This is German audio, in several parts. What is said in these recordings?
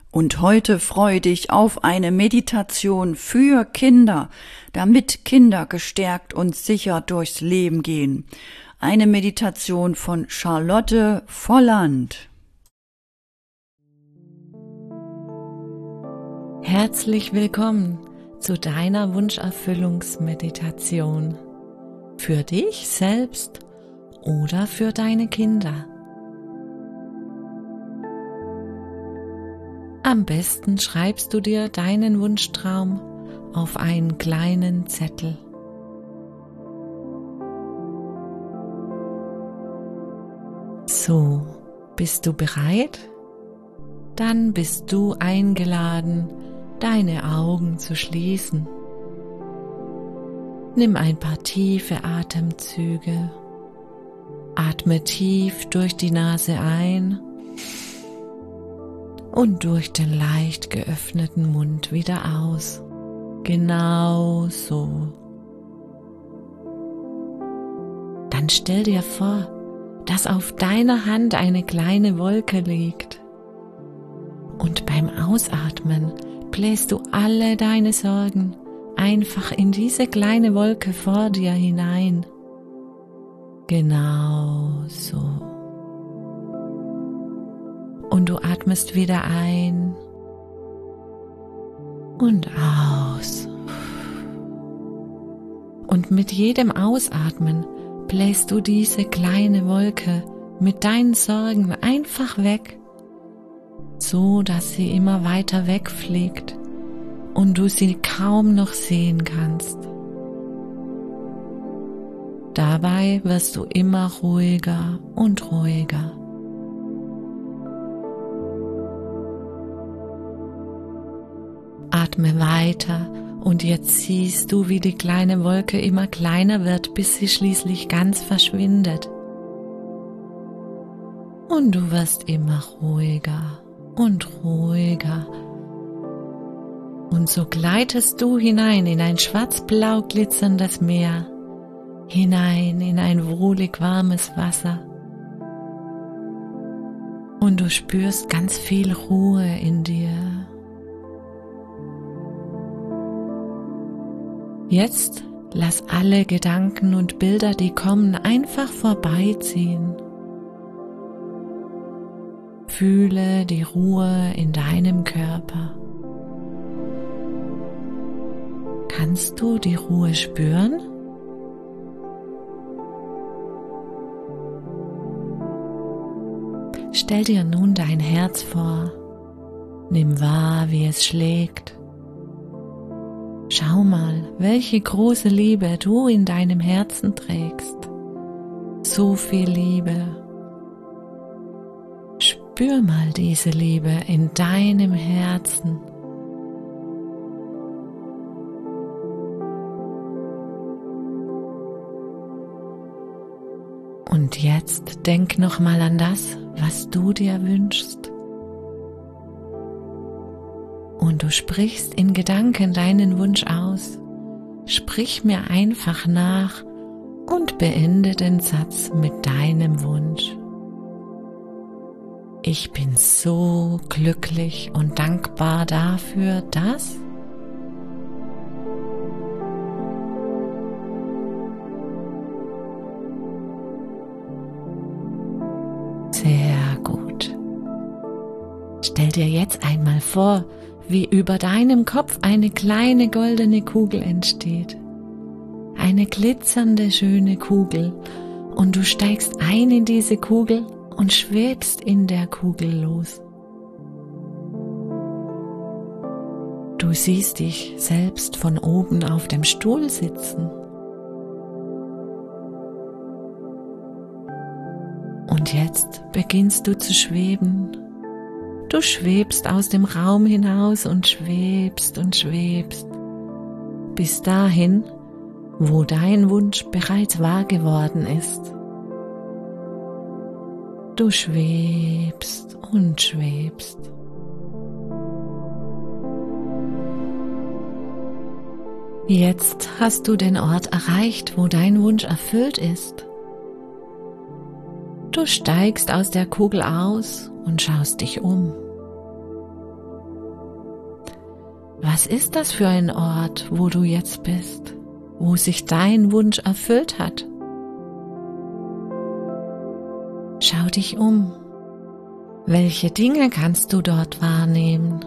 Und heute freu dich auf eine Meditation für Kinder, damit Kinder gestärkt und sicher durchs Leben gehen. Eine Meditation von Charlotte Volland. Herzlich willkommen zu deiner Wunscherfüllungsmeditation. Für dich selbst oder für deine Kinder. Am besten schreibst du dir deinen Wunschtraum auf einen kleinen Zettel. So, bist du bereit? Dann bist du eingeladen, deine Augen zu schließen. Nimm ein paar tiefe Atemzüge. Atme tief durch die Nase ein und durch den leicht geöffneten Mund wieder aus. Genau so. Dann stell dir vor, dass auf deiner Hand eine kleine Wolke liegt. Und beim Ausatmen bläst du alle deine Sorgen einfach in diese kleine Wolke vor dir hinein. Genau so. Und du atmest wieder ein und aus. Und mit jedem Ausatmen bläst du diese kleine Wolke mit deinen Sorgen einfach weg, so dass sie immer weiter wegfliegt und du sie kaum noch sehen kannst. Dabei wirst du immer ruhiger und ruhiger. Atme weiter und jetzt siehst du, wie die kleine Wolke immer kleiner wird, bis sie schließlich ganz verschwindet. Und du wirst immer ruhiger und ruhiger. Und so gleitest du hinein in ein schwarzblau glitzerndes Meer, hinein in ein wohlig warmes Wasser. Und du spürst ganz viel Ruhe in dir. Jetzt lass alle Gedanken und Bilder, die kommen, einfach vorbeiziehen. Fühle die Ruhe in deinem Körper. Kannst du die Ruhe spüren? Stell dir nun dein Herz vor. Nimm wahr, wie es schlägt. Schau mal, welche große Liebe du in deinem Herzen trägst. So viel Liebe. Spür mal diese Liebe in deinem Herzen. Und jetzt denk noch mal an das, was du dir wünschst. Und du sprichst in Gedanken deinen Wunsch aus. Sprich mir einfach nach und beende den Satz mit deinem Wunsch. Ich bin so glücklich und dankbar dafür, dass... Sehr gut. Stell dir jetzt einmal vor, wie über deinem Kopf eine kleine goldene Kugel entsteht. Eine glitzernde, schöne Kugel. Und du steigst ein in diese Kugel und schwebst in der Kugel los. Du siehst dich selbst von oben auf dem Stuhl sitzen. Und jetzt beginnst du zu schweben. Du schwebst aus dem Raum hinaus und schwebst bis dahin, wo dein Wunsch bereits wahr geworden ist. Du schwebst und schwebst. Jetzt hast du den Ort erreicht, wo dein Wunsch erfüllt ist. Du steigst aus der Kugel aus und schaust dich um. Was ist das für ein Ort, wo du jetzt bist, wo sich dein Wunsch erfüllt hat? Schau dich um. Welche Dinge kannst du dort wahrnehmen?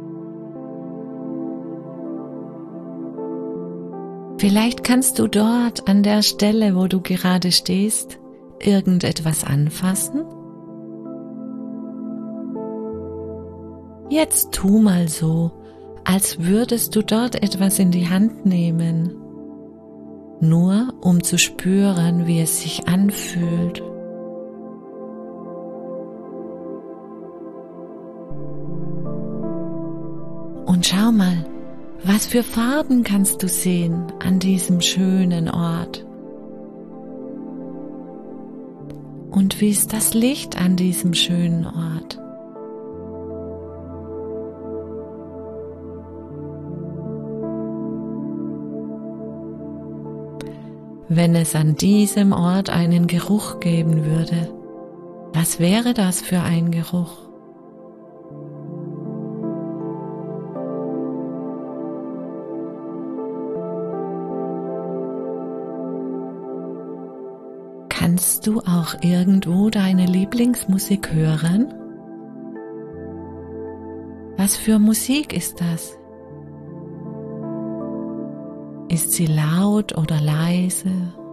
Vielleicht kannst du dort an der Stelle, wo du gerade stehst, irgendetwas anfassen? Jetzt tu mal so, als würdest du dort etwas in die Hand nehmen, nur um zu spüren, wie es sich anfühlt. Und schau mal, was für Farben kannst du sehen an diesem schönen Ort? Und wie ist das Licht an diesem schönen Ort? Wenn es an diesem Ort einen Geruch geben würde, was wäre das für ein Geruch? Kannst du auch irgendwo deine Lieblingsmusik hören? Was für Musik ist das? Ist sie laut oder leise?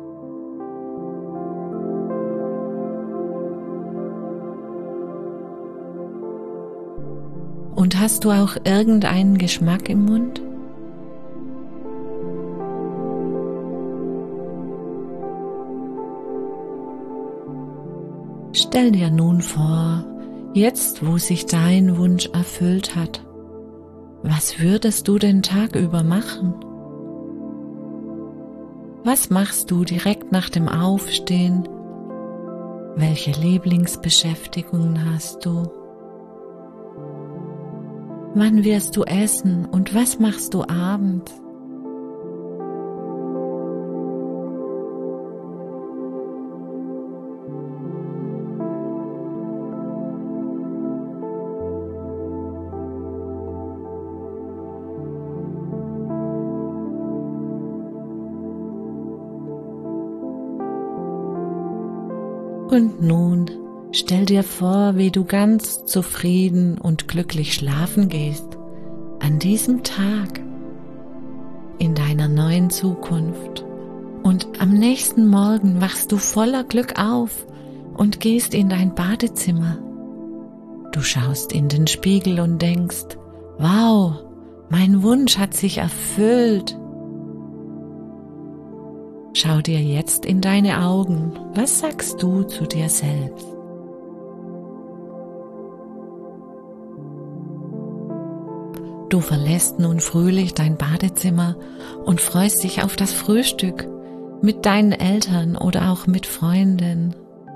Und hast du auch irgendeinen Geschmack im Mund? Stell dir nun vor, jetzt wo sich dein Wunsch erfüllt hat, was würdest du den Tag über machen? Was machst du direkt nach dem Aufstehen? Welche Lieblingsbeschäftigungen hast du? Wann wirst du essen und was machst du abends? Und nun stell dir vor, wie du ganz zufrieden und glücklich schlafen gehst an diesem Tag in deiner neuen Zukunft. Und am nächsten Morgen wachst du voller Glück auf und gehst in dein Badezimmer. Du schaust in den Spiegel und denkst, wow, mein Wunsch hat sich erfüllt. Schau dir jetzt in deine Augen. Was sagst du zu dir selbst? Du verlässt nun fröhlich dein Badezimmer und freust dich auf das Frühstück mit deinen Eltern oder auch mit Freunden.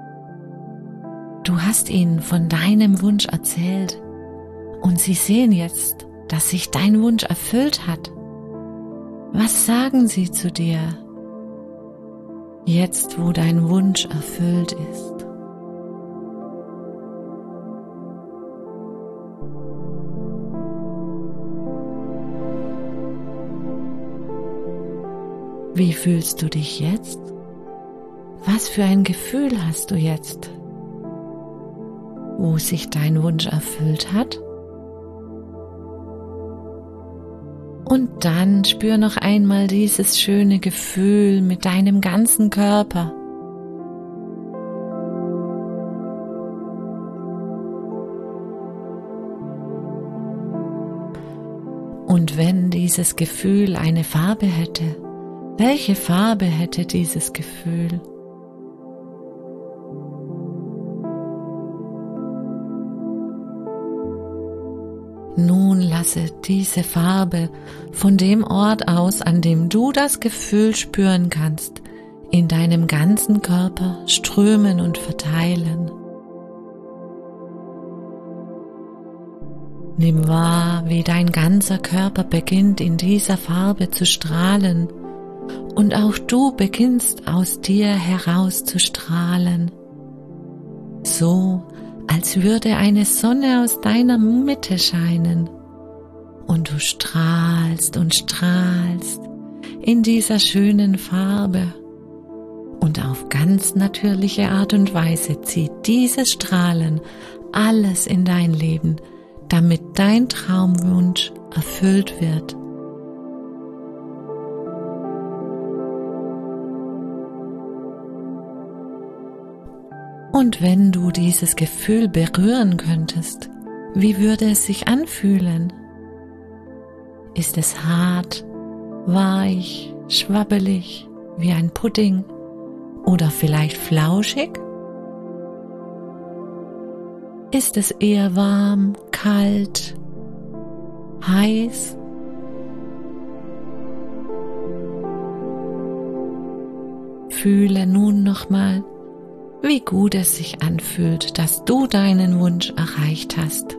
Du hast ihnen von deinem Wunsch erzählt und sie sehen jetzt, dass sich dein Wunsch erfüllt hat. Was sagen sie zu dir? Jetzt, wo dein Wunsch erfüllt ist. Wie fühlst du dich jetzt? Was für ein Gefühl hast du jetzt, wo sich dein Wunsch erfüllt hat? Und dann spür noch einmal dieses schöne Gefühl mit deinem ganzen Körper. Und wenn dieses Gefühl eine Farbe hätte, welche Farbe hätte dieses Gefühl? Nun lasse diese Farbe von dem Ort aus, an dem du das Gefühl spüren kannst, in deinem ganzen Körper strömen und verteilen. Nimm wahr, wie dein ganzer Körper beginnt in dieser Farbe zu strahlen und auch du beginnst aus dir heraus zu strahlen, so als würde eine Sonne aus deiner Mitte scheinen und du strahlst und strahlst in dieser schönen Farbe. Und auf ganz natürliche Art und Weise zieht dieses Strahlen alles in dein Leben, damit dein Traumwunsch erfüllt wird. Und wenn du dieses Gefühl berühren könntest, wie würde es sich anfühlen? Ist es hart, weich, schwabbelig, wie ein Pudding oder vielleicht flauschig? Ist es eher warm, kalt, heiß? Fühle nun nochmal, wie gut es sich anfühlt, dass du deinen Wunsch erreicht hast.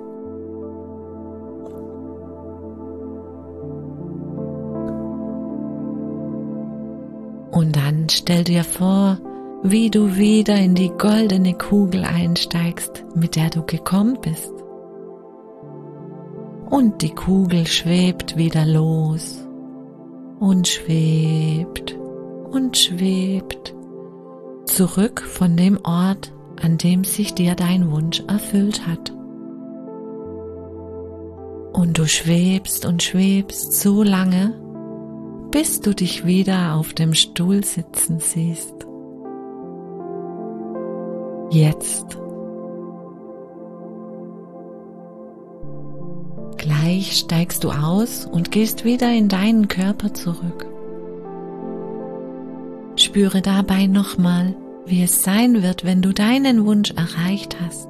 Und dann stell dir vor, wie du wieder in die goldene Kugel einsteigst, mit der du gekommen bist. Und die Kugel schwebt wieder los und schwebt und schwebt zurück von dem Ort, an dem sich dir dein Wunsch erfüllt hat. Und du schwebst und schwebst so lange, bis du dich wieder auf dem Stuhl sitzen siehst. Jetzt. Gleich steigst du aus und gehst wieder in deinen Körper zurück. Spüre dabei nochmal, wie es sein wird, wenn du deinen Wunsch erreicht hast.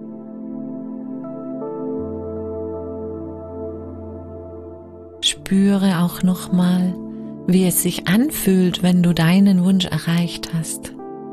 Spüre auch nochmal, wie es sich anfühlt, wenn du deinen Wunsch erreicht hast.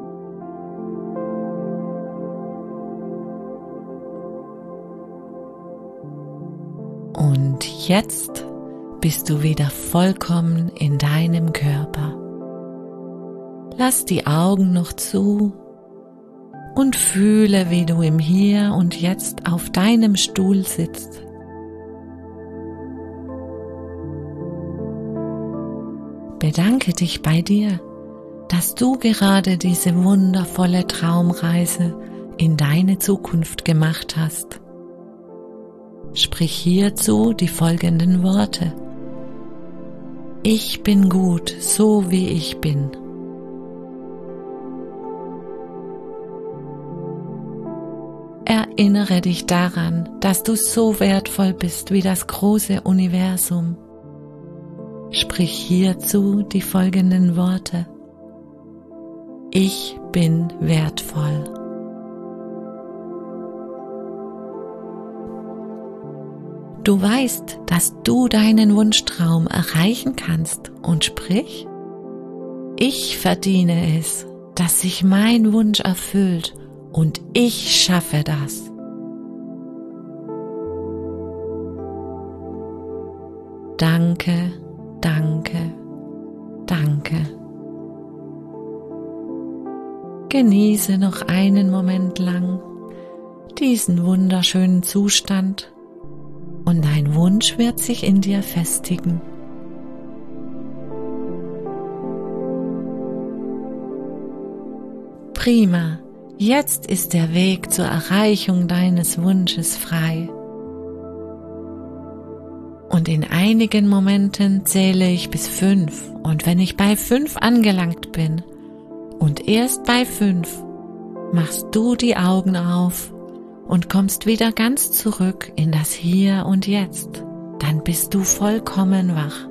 Und jetzt bist du wieder vollkommen in deinem Körper. Lass die Augen noch zu und fühle, wie du im Hier und Jetzt auf deinem Stuhl sitzt. Bedanke dich bei dir, dass du gerade diese wundervolle Traumreise in deine Zukunft gemacht hast. Sprich hierzu die folgenden Worte: Ich bin gut, so wie ich bin. Erinnere dich daran, dass du so wertvoll bist wie das große Universum. Sprich hierzu die folgenden Worte: Ich bin wertvoll. Du weißt, dass du deinen Wunschtraum erreichen kannst und sprich: Ich verdiene es, dass sich mein Wunsch erfüllt und ich schaffe das. Danke, danke, danke. Genieße noch einen Moment lang diesen wunderschönen Zustand und dein Wunsch wird sich in dir festigen. Prima, jetzt ist der Weg zur Erreichung deines Wunsches frei. Und in einigen Momenten zähle ich bis 5 und wenn ich bei 5 angelangt bin und erst bei 5 machst du die Augen auf und kommst wieder ganz zurück in das Hier und Jetzt, dann bist du vollkommen wach.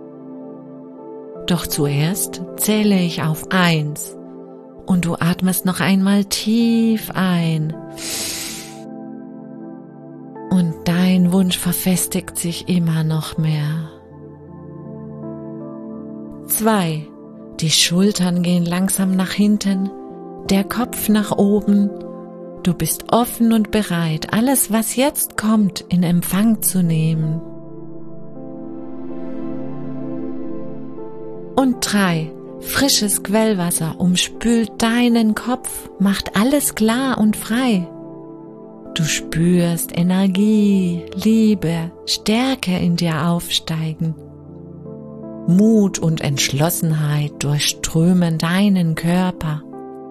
Doch zuerst zähle ich auf 1 und du atmest noch einmal tief ein. Und dein Wunsch verfestigt sich immer noch mehr. 2. Die Schultern gehen langsam nach hinten, der Kopf nach oben. Du bist offen und bereit, alles, was jetzt kommt, in Empfang zu nehmen. Und 3. Frisches Quellwasser umspült deinen Kopf, macht alles klar und frei. Du spürst Energie, Liebe, Stärke in dir aufsteigen. Mut und Entschlossenheit durchströmen deinen Körper.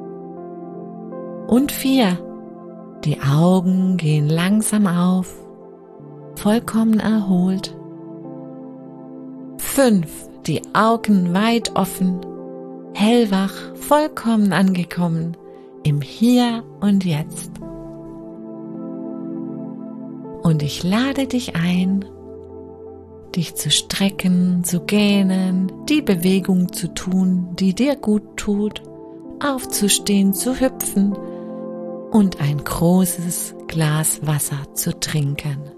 Und 4. Die Augen gehen langsam auf, vollkommen erholt. 5. Die Augen weit offen, hellwach, vollkommen angekommen im Hier und Jetzt. Und ich lade dich ein, dich zu strecken, zu gähnen, die Bewegung zu tun, die dir gut tut, aufzustehen, zu hüpfen und ein großes Glas Wasser zu trinken.